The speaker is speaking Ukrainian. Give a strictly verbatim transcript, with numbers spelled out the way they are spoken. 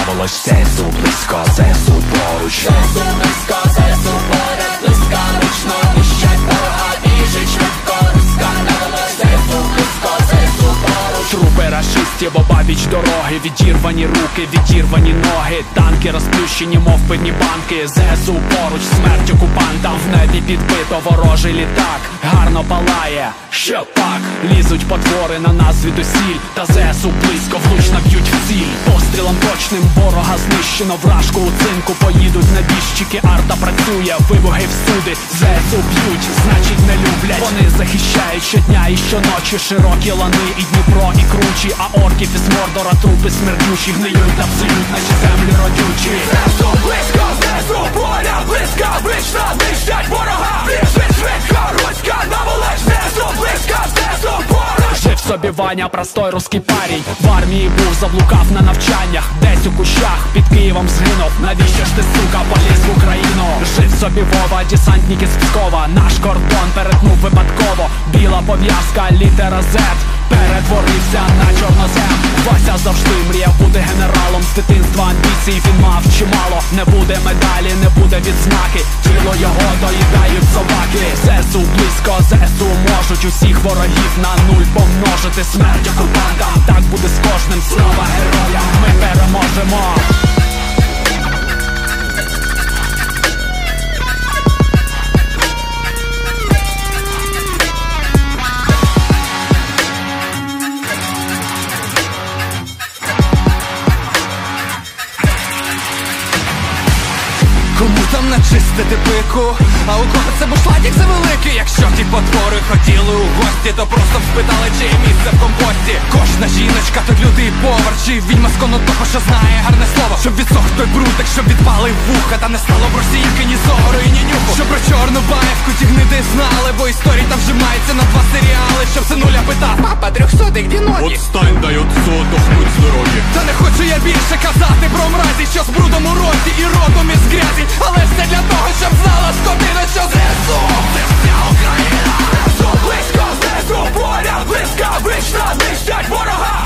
наволоч, ЗСУ близько, ЗСУ поруч. ЗСУ близько, ЗСУ поряд, близько, ручно нищать ворога, біжить швидко, руська наволоч, ЗСУ близько, ЗСУ поруч. Трупи рашистів обабіч дороги, відірвані руки, відірвані ноги, танки розплющені, мов пивні банки. ЗСУ поруч, смерть окупантам, в небі підбито ворожий літак, гарно палає, ще пак. Лізуть потвори на нас звідусіль, та ЗСУ близько, влучно б'ють в ціль. Пострілом точним ворога знищено, вражку у цинку поїдуть небіжчики. Арта працює, вибухи всюди, ЗСУ б'ють, значить не люблять. Вони захищають щодня і щоночі широкі лани і Дніпро, і кручі. А орків із Мордора трупи смердючі гниють абсолютно наші землі родючі. ЗСУ близько, ЗСУ поряд, близько, вічно знищать ворога, біжить швидко, руська наволоч, ЗСУ близько, ЗСУ поруч. Жив собі Ваня, простой руський парень, в армії був, заблукав на навчаннях, десь у кущах під Києвом згинув. Навіщо ж ти, сука, поліз в Україну? Жив собі Вова, десантник із Пскова, наш кордон перетнув випадково. Біла пов'язка, літера Z, перетворився на чорнозем. Вася завжди мріяв бути генералом, з дитинства амбіцій він мав чимало. Не буде медалі, не буде відзнаки, тіло його доїдають собаки. ЗСУ близько, ЗСУ можуть усіх ворогів на нуль помножити. Смерть окупантам, так буде з кожним, слава героям, ми переможемо. Кому там начистити пику, а у кого це бушлатик завеликий. Якщо ті потвори хотіли у гості, то просто б спитали, чи є місце в компості. Кожна жіночка, то лютий повар, чи відьма з конотопа, що знає гарне слово. Щоб відсох той брутик, щоб відпалив вуха, та не стало в російки ні зору і ні нюху. Щоб про чорну баєвку ті гниди знали, бо історії там вжимаються на два серіали. Щоб синуля питав: папа, трьохсотих, де ноги? Отстань, дай отцу, отдохнуть з дороги. Та не хочу я більше казати про мразі, що з брудом у роті і ротом із грязі. Але ж це для того, щоб знала скотина, що ЗСУ це вся Україна. ЗСУ близько, ЗСУ поряд, близько, вічно знищать ворога,